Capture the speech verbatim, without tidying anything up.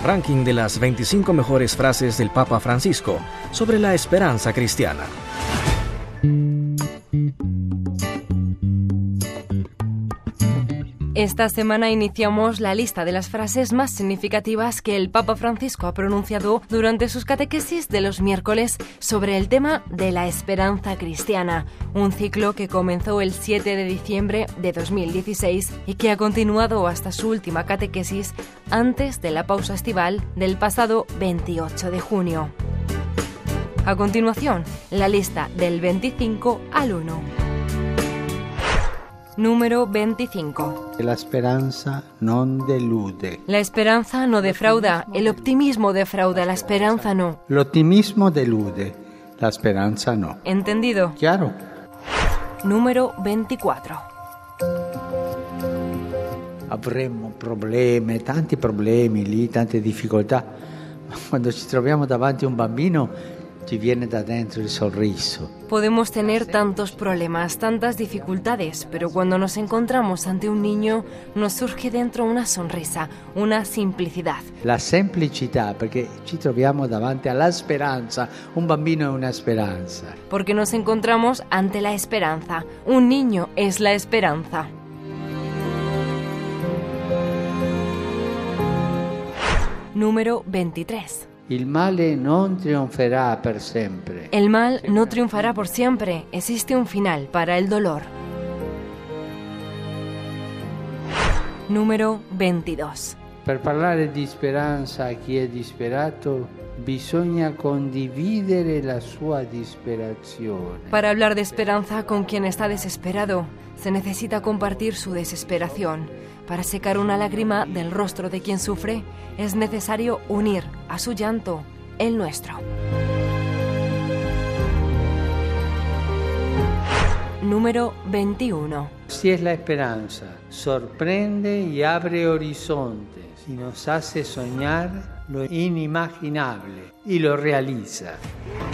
ranking de las veinticinco mejores frases del Papa Francisco sobre la esperanza cristiana. Esta semana iniciamos la lista de las frases más significativas que el Papa Francisco ha pronunciado durante sus catequesis de los miércoles sobre el tema de la esperanza cristiana, un ciclo que comenzó el siete de diciembre de dos mil dieciséis y que ha continuado hasta su última catequesis antes de la pausa estival del pasado veintiocho de junio. A continuación, la lista del veinticinco al uno. Número veinticinco. La esperanza non delude. La esperanza no defrauda, el optimismo defrauda, la esperanza no. L'ottimismo delude, la speranza no. ¿Entendido? Chiaro? Número veinticuatro. Avremo problemi, tanti problemi lì, tante difficoltà, ma quando ci troviamo davanti a un bambino ci viene da dentro il sorriso. Podemos tener tantos problemas, tantas dificultades, pero cuando nos encontramos ante un niño nos surge dentro una sonrisa, una simplicidad. La semplicità, perché ci troviamo davanti alla speranza, un bambino è una speranza. Porque nos encontramos ante la esperanza, un niño es la esperanza. Número veintitrés. Il male non trionferà per sempre. El mal no triunfará por siempre. Existe un final para el dolor. Número veintidós. Per parlare di speranza a chi è disperato, bisogna condividere la sua disperazione. Para hablar de esperanza con quien está desesperado, se necesita compartir su desesperación. Para secar una lágrima del rostro de quien sufre, es necesario unir a su llanto el nuestro. Número veintiuno. Si es la esperanza, sorprende y abre horizontes y nos hace soñar lo inimaginable y lo realiza.